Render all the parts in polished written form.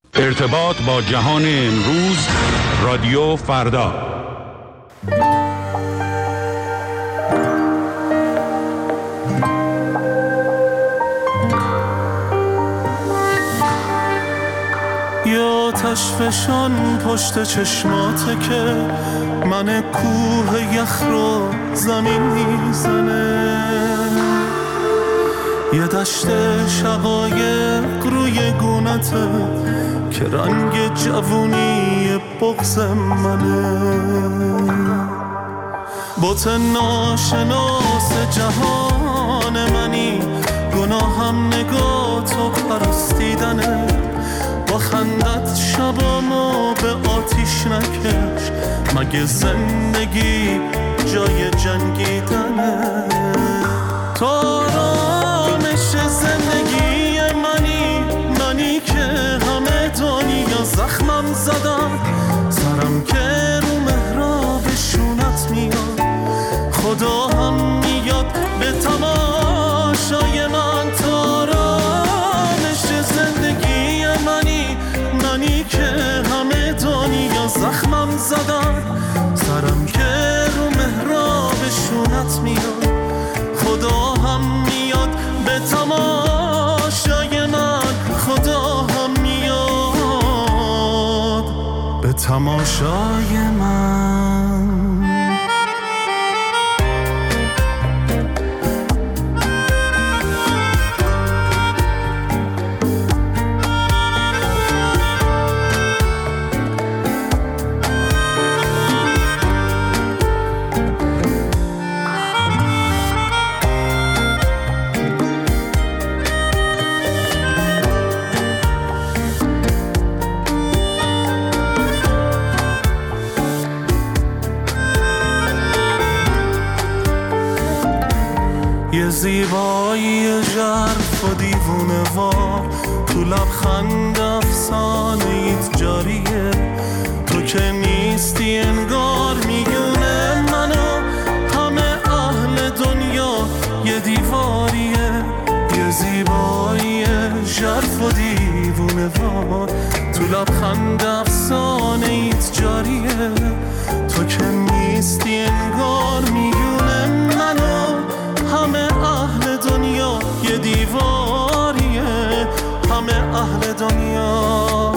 ارتباط با جهان امروز، رادیو فردا. یا تشفشان پشت چشماته که من کوه یخ رو زمین میزنه، یه دشت شقایق روی گونته که رنگ جوونی بغض منه. بت ناشناس جهان منی، گناهم نگاه تو پرستیدنه. با خندت شبامو به آتیش نکش، مگه زندگی جای جنگیدنه؟ تو آرامش زندگی منی که همه دنیا زخمم زدم، سرم که رو محراب شونت میاد، خدا هم میاد به تماشای من. تو آرامش زندگی منی که همه دنیا زخمم زدم، سرم که رو محراب شونت میاد، خدا هم میاد به تماشای من. خدا هم میاد به تماشای من. یه زیبایی ژرف و دیوونه وار، تو لبخند افسانه ایت جاریه. تو که نیستی انگار میونه منو همه اهل دنیا یه دیواریه. یه زیبایی ژرف و دیوونه وار، تو لبخند افسانه ایت جاریه. تو که نیستی انگار میونه منو همه اهل دنیا یه دیواریه. همه اهل دنیا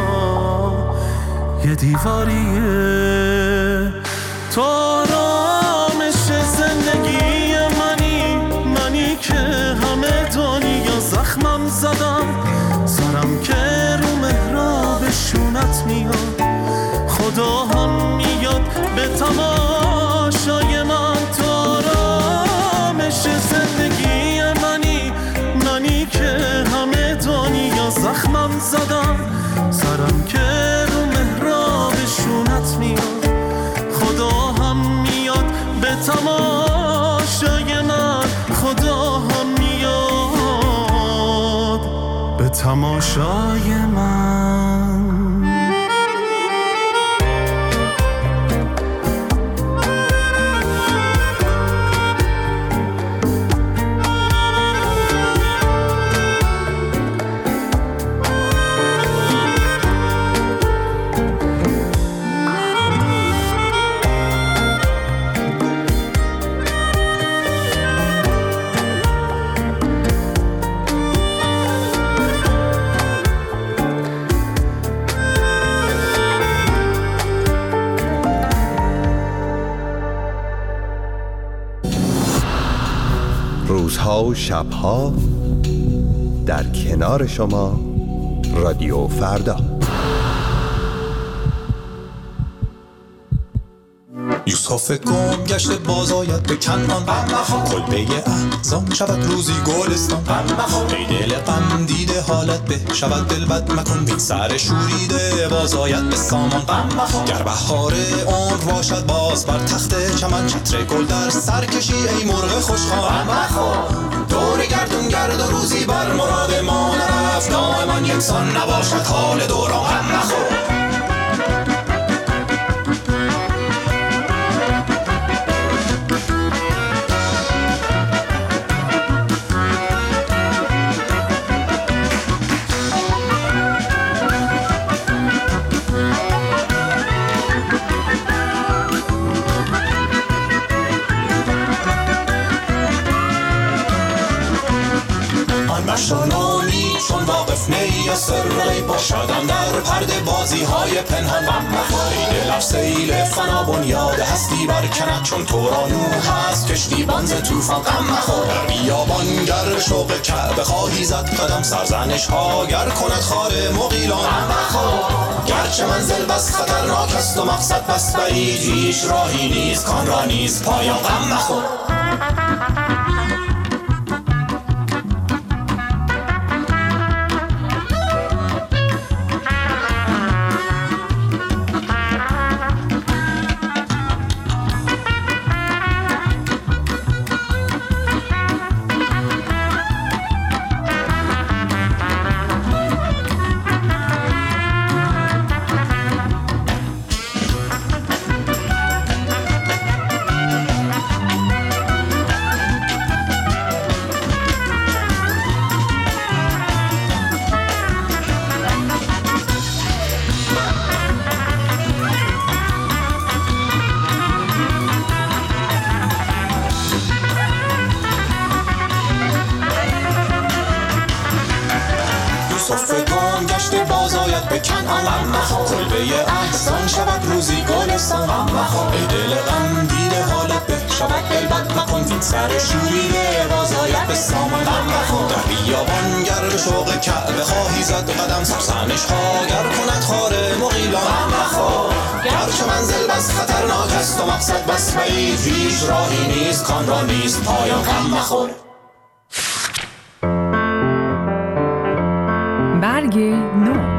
یه دیواریه. تو آرامش زندگی منی که همه دنیا زخمم زدم، سرم که رو محراب شونت میاد، خدا هم میاد به تماشای من. تو آرامش زندگی منی که همه دنیا زخمم زدم، سرم که رو محراب شونت میاد، خدا هم میاد به تماشای من. خدا هم میاد به تماشای من. روزها و شبها در کنار شما، رادیو فردا. یوسف گم گشته باز آید به کنعان، کلبه احزان شود روزی گلستان. ای دل غم دیده حالت به شود دل بد مکن، بین سر شوریده باز آید به سامان. گر بهار عمر باشد باز بر تخت چمن، چتر گل در سر کشی ای مرغ خوشخوان. دور گردون گرد و روزی بر مراد ما نرفت، دائما یکسان نباشد حال دوران. سر غیب باشدم در پرده بازی های پنهان ای دل سیل فنا بنیاد هستی برکند چون تو را نوح هست کشتی بانز توفان غم مخور در بیابان گر شوق کعبه خواهی زد قدم سرزنش ها گر کند خار مغیلان غم مخور گرچه منزل بس خطرناک است و مقصد بس بعید هیچ راهی نیست کان را نیست پایان غم مخور به کنعان کلبه احسان شود روزی گلستان ای دل غم دیده حالت به شود دلبد مکن این سر شوریده بازاید به سامان در بیابان گر به شوق کعبه خواهی زد قدم سرسنش ها گر کند خار مغیلان گرچه منزل بس خطرناک است و مقصد بس بعید هیچ راهی نیست کان را نیست پایان غم مخور برگ نو.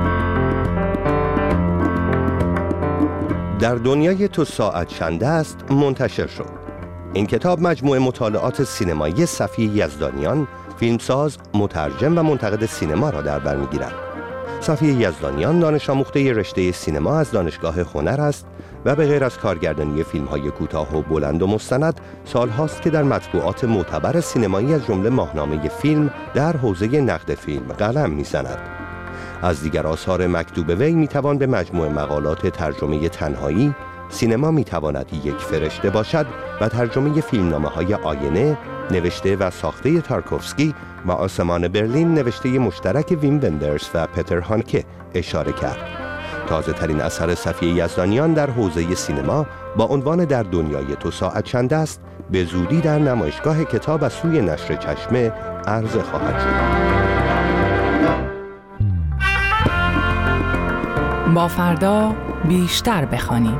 در دنیای تو ساعت چند است منتشر شد. این کتاب مجموعه مطالعات سینمایی صفی یزدانیان، فیلمساز، مترجم و منتقد سینما را در بر می‌گیرد. صفی یزدانیان دانش آموخته رشته سینما از دانشگاه هنر است و به غیر از کارگردانی فیلم‌های کوتاه و بلند و مستند، سال‌هاست که در مطبوعات معتبر سینمایی از جمله ماهنامه فیلم در حوزه نقد فیلم قلم می‌زند. از دیگر آثار مکتوب وی میتوان به مجموعه مقالات ترجمه تنهایی، سینما میتواند یک فرشته باشد و ترجمه فیلمنامه‌های آینه، نوشته و ساخته تارکوفسکی و آسمان برلین نوشته مشترک ویم وندرز و پتر هانکه اشاره کرد. تازه ترین اثر صفی یزدانیان در حوزه سینما با عنوان در دنیای تو ساعت چند است به زودی در نمایشگاه کتاب از سوی نشر چشمه عرضه خواهد شد. با فردا بیشتر بخوانیم.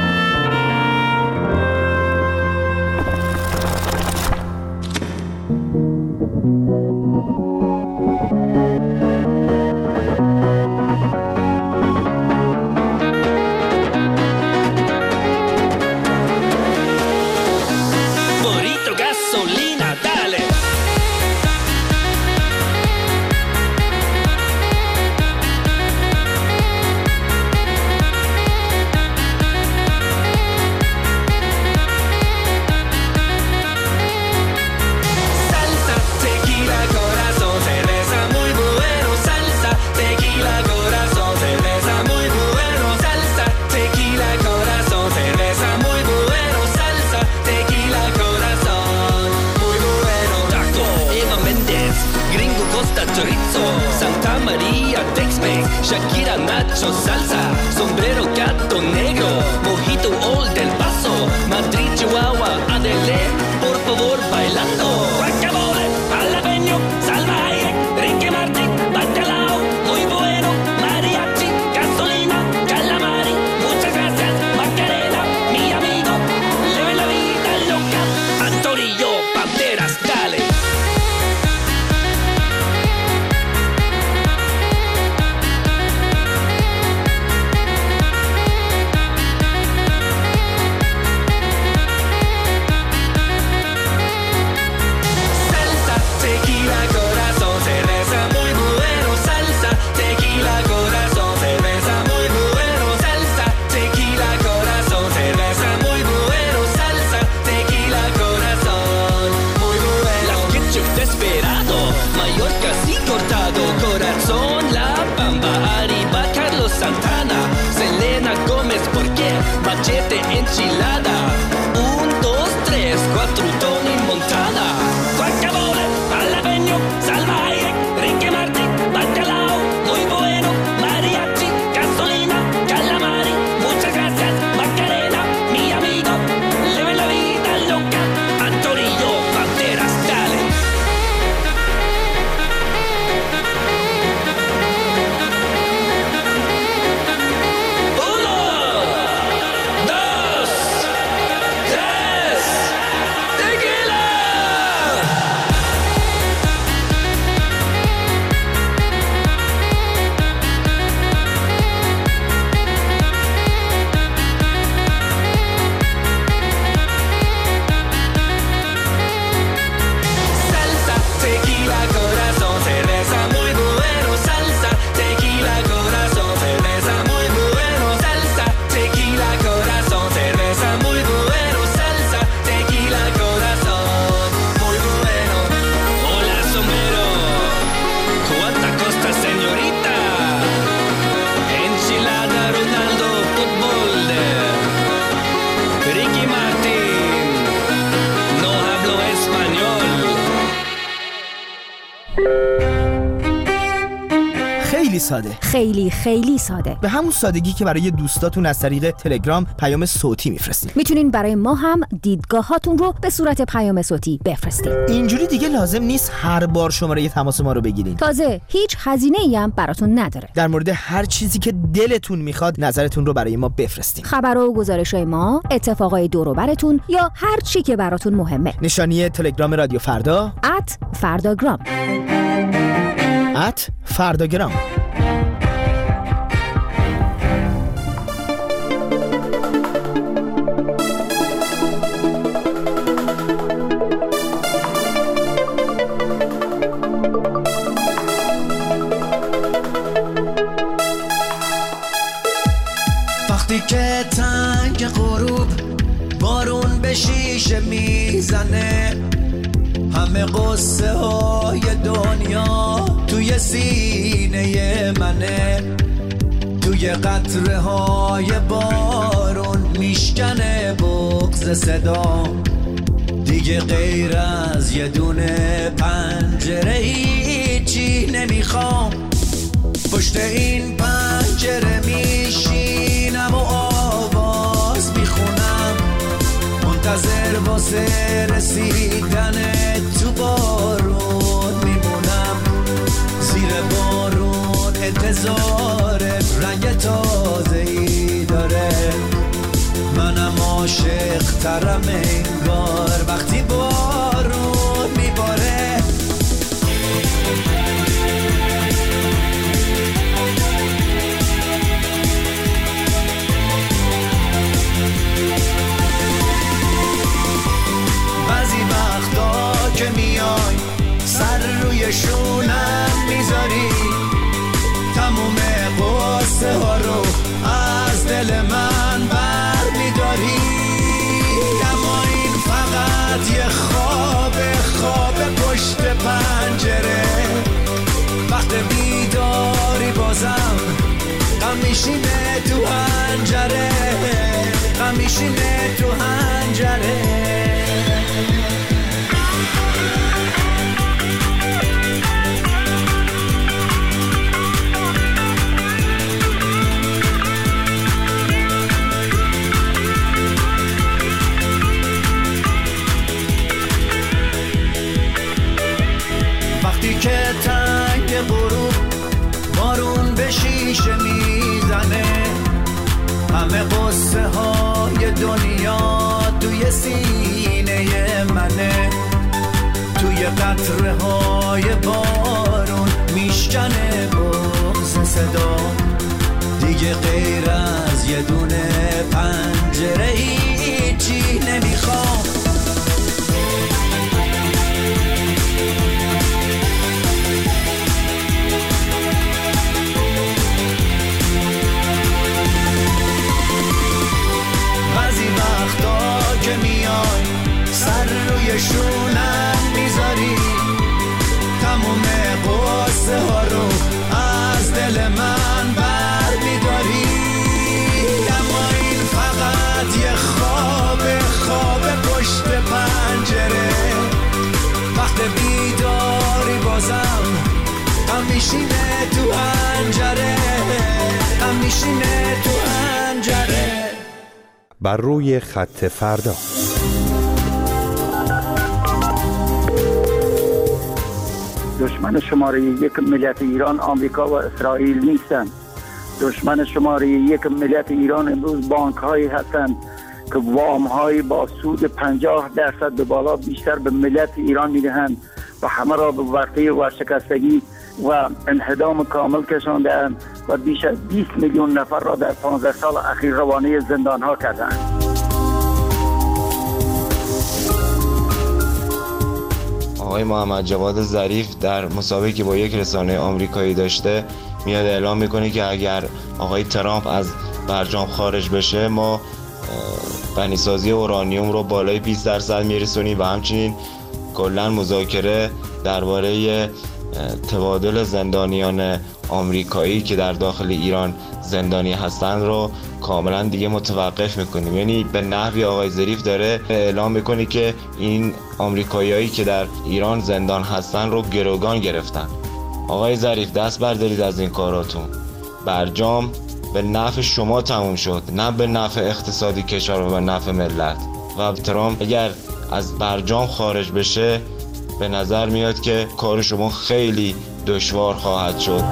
Shakira, Nacho, salsa, sombrero, gato negro, mojito, Old del Paso, Madrid, Chihuahua, Adele, por favor, bailando. Guacamole, jalapeño, salvaje, Ricky Martin, bacalao, muy bueno, mariachi, gasolina, calamari, muchas gracias, Macarena, mi amigo, leve la vida loca, Antonio, Banderas, dale. Machete enchilada, 1, 2, 3, 4, Tony Montana, guacamole, jalapeño, salvaje, Ricky Martin, bacalao, muy bueno. خیلی ساده. خیلی ساده. به همون سادگی که برای دوستاتون از طریق تلگرام پیام صوتی میفرستید. میتونین برای ما هم دیدگاهاتون رو به صورت پیام صوتی بفرستید. اینجوری دیگه لازم نیست هر بار شماره تماس ما رو بگیرین. تازه هیچ هزینه‌ای هم براتون نداره. در مورد هر چیزی که دلتون میخواد نظرتون رو برای ما بفرستین. خبر و گزارش‌های ما، اتفاقای دور و براتون یا هر چی که براتون مهمه. نشانی تلگرام رادیو فردا @فرداگرام. @فرداگرام. وقتی که تنگ غروب بارون به شیشه میزنه، همه قصه های دنیا توی سینه منه، توی قطره های بارون میشکنه بغض صدا، دیگه غیر از یه دونه پنجره هیچی نمیخوام، پشت این پنجره میشینم و آواز میخونم، منتظر واسه رسیدن تو بارون میمونم، زیر بارون انتظار رنگ تازه‌ای داره، منم عاشق ترم انگار وقتی بارون میباره. بعضی وقتا که میای سر روی شونم میذاری، تموم قصه ها رو از دل من بر میداری، اما این فقط یه خواب پشت پنجره، وقت بیداری بازم غم میشینه تو حنجره، غم میشینه تو حنجره. وقتی که تنگ غروب بارون به شیشه میزنه، همه قصه های دنیا توی سینه منه، توی قطره های بارون میشکنه بغض صدا، دیگه غیر از یه دونه پنجره هیچی نمیخوام. بعضی وقتا که میای سر روی شونم میذاری، تموم قصه ها رو از دل من بر میداری، اما این فقط یه خواب پشت پنجره، وقت بیداری بازم غم میشینه تو حنجره، غم میشینه تو حنجره. بر روی خط فردا. دشمن شماره یک ملت ایران آمریکا و اسرائیل نیستند. دشمن شماره یک ملت ایران امروز بانک هایی هستند که وام های با سود 50% به بالا بیشتر به ملت ایران میدهند و همه را به ورطه ورشکستگی و انهدام کامل کشاندند و بیش از 20 میلیون نفر را در 15 سال اخیر روانه زندان ها کردند. آقای محمد جواد ظریف در مسابقه که با یک رسانه آمریکایی داشته میاد اعلام میکنه که اگر آقای ترامپ از برجام خارج بشه ما غنیسازی اورانیوم رو بالای 20% میرسونیم و همچنین کلا مذاکره درباره تبادل زندانیان آمریکایی که در داخل ایران زندانی هستن رو کاملا دیگه متوقف میکنیم. یعنی به نحوی آقای ظریف داره اعلام میکنه که این آمریکاییایی که در ایران زندان هستن رو گروگان گرفتن آقای ظریف دست بردارید از این کاراتون. برجام به نفع شما تموم شد، نه به نفع اقتصادی کشور و به نفع ملت. و ترامپ اگر از برجام خارج بشه به نظر میاد که کار شما خیلی دشوار خواهد شد.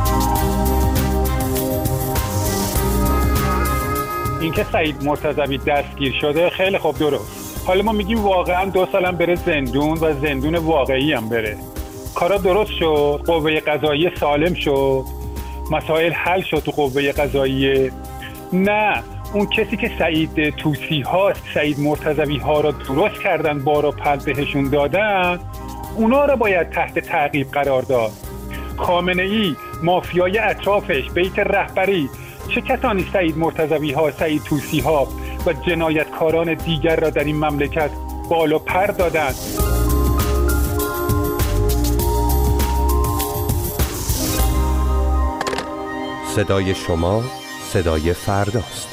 اینکه سعید مرتضوی دستگیر شده خیلی خوب، درست. حالا ما میگیم واقعا 2 سالم بره زندون و زندون واقعی هم بره. کارا درست شد، قوه قضاییه سالم شد، مسائل حل شد تو قوه قضاییه. نه، اون کسی که سعید طوسی هاست، سعید مرتضوی ها را درست کردن، بارا پل بهشون دادن، اونا را باید تحت تعقیب قرار داد. خامنه ای، مافیای اطرافش، بیت رهبری، چه کسانی سعید مرتضوی ها، سعید طوسی ها و جنایتکاران دیگر را در این مملکت بالا پر دادند. صدای شما صدای فرداست.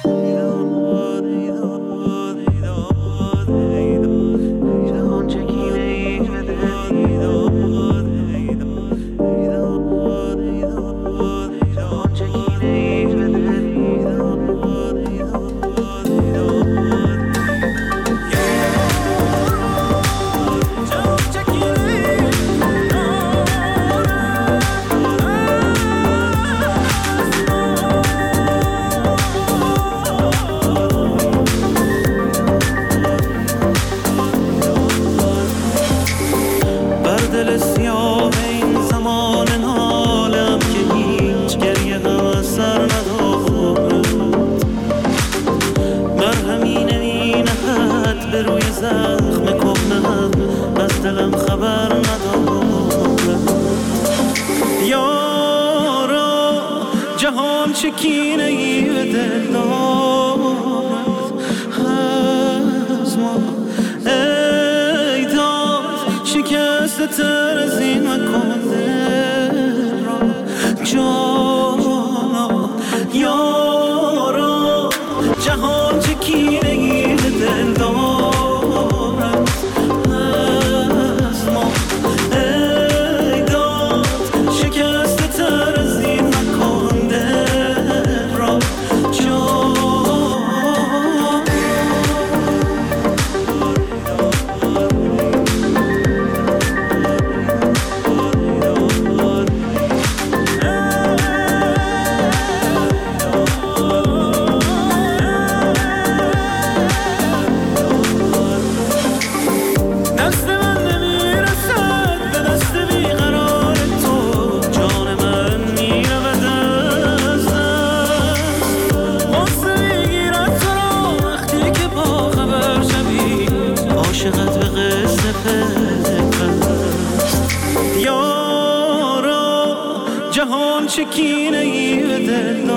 جهان چکینه ای به دل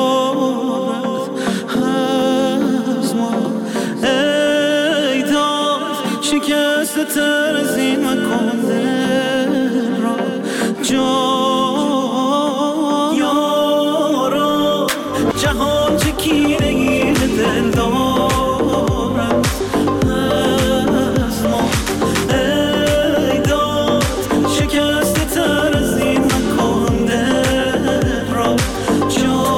دارد از ما، ای داد شکست تر از این مکن دل را جا یارا. جهان چکینه ای به دل دارد از ما، ای داد شکست تر از این مکن دل را جا.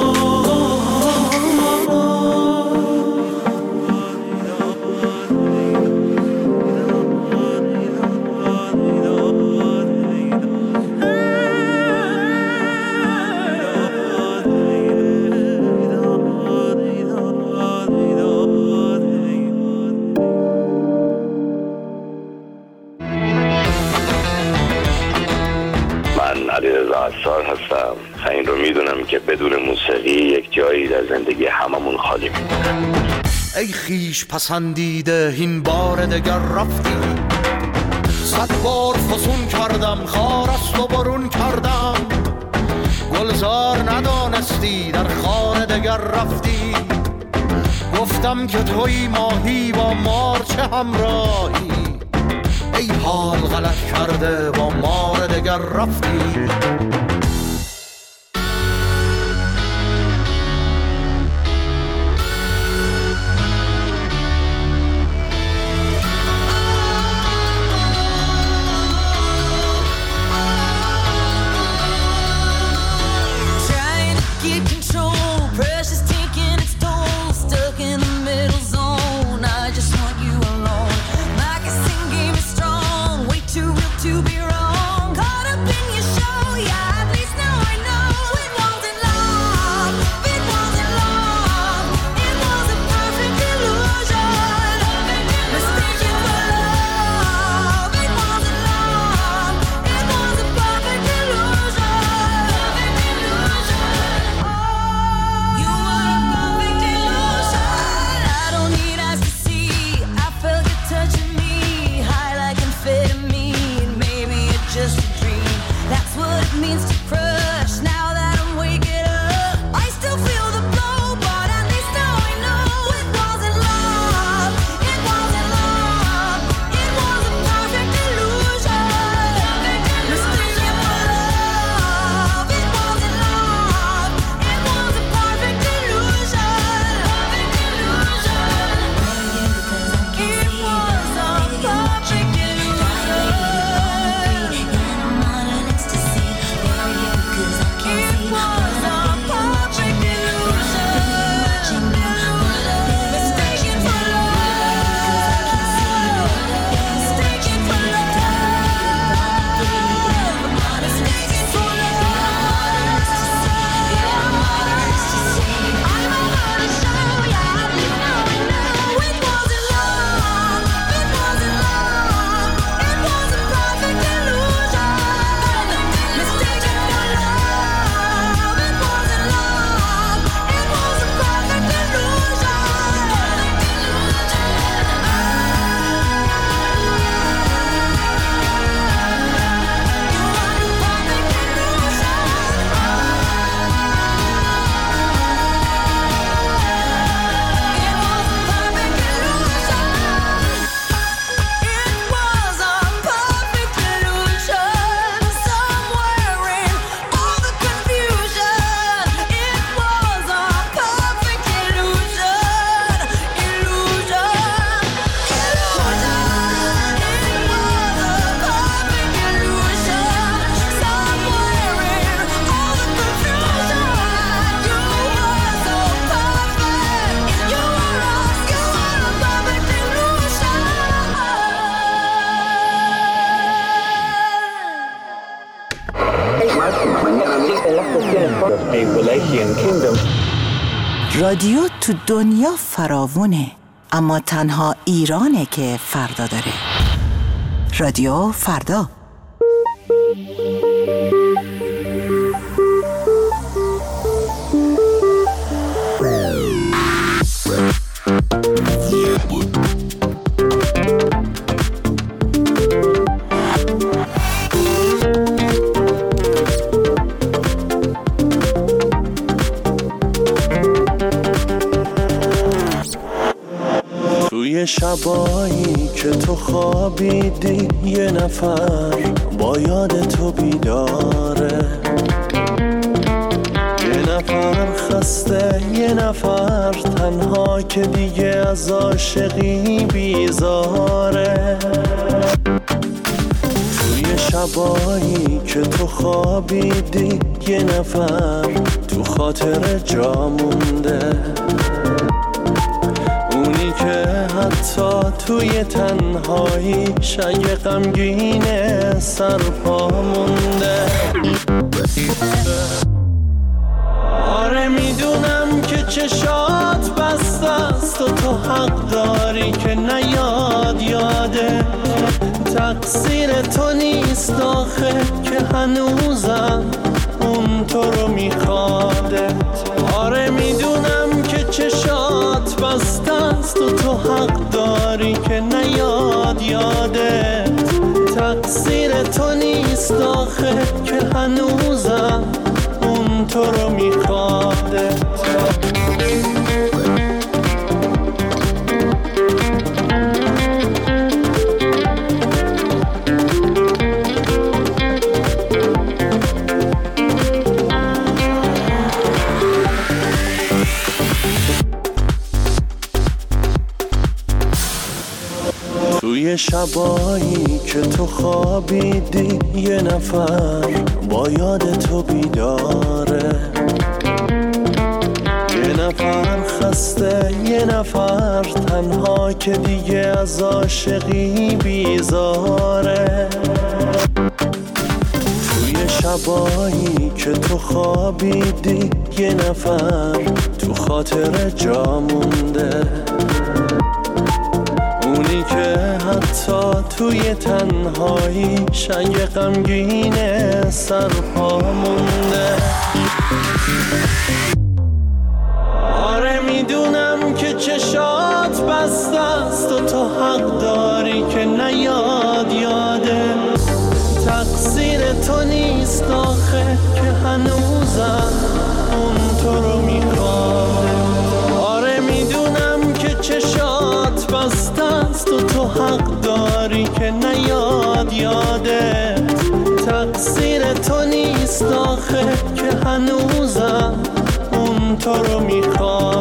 من علیرضا عصار هستم. این رو میدونم که بدون موسیقی یک جایی در زندگی هممون خالی میمونه. ای خیش پسندیده این بار دگر رفتی، 100 بار فسون کردم خار است و برون کردم، گلزار ندانستی در خانه دگر رفتی، گفتم که توی ماهی با مار چه همراهی، ای حال غلط کرده با مار دگر رفتی. رادیو تو دنیا فراوونه، اما تنها ایرانه که فردا داره. رادیو فردا. توی شبایی که تو خوابیدی یه نفر با یاد تو بیداره، یه نفر خسته، یه نفر تنها که دیگه از عاشقی بیزاره. توی شبایی که تو خوابیدی یه نفر تو خاطر جا مونده، اونی که حتی توی تنهایی شای غمگینه سرپا مونده. آره میدونم که چشات بسته است و تو حق داری که نیاد یاده، تقصیر تو نیست آخه که هنوزم اون تو رو میخوادت. آره میدونم که چشات بسته است و تو حق داری که نیاد یادت، تقصیر تو نیست آخه که هنوزم اون تو رو میخوادت. توی شبایی که تو خوابیدی یه نفر با یاد تو بیداره، یه نفر خسته، یه نفر تنها که دیگه از عاشقی بیزاره. توی شبایی که تو خوابیدی یه نفر تو خاطر جا مونده، اونی که حتی توی تنهایی شنگ غمگینه سرپا مونده. آره میدونم که چشات بسته است و تو حق داری که نیاد یاده، تقصیر تو نیست آخه که هنوزم اون تو رو میخواده. آره میدونم که چشات بسته است و تو حق داری که نیاد یاده، تقصیر تو نیست آخه که هنوزم اون تو رو میخواد.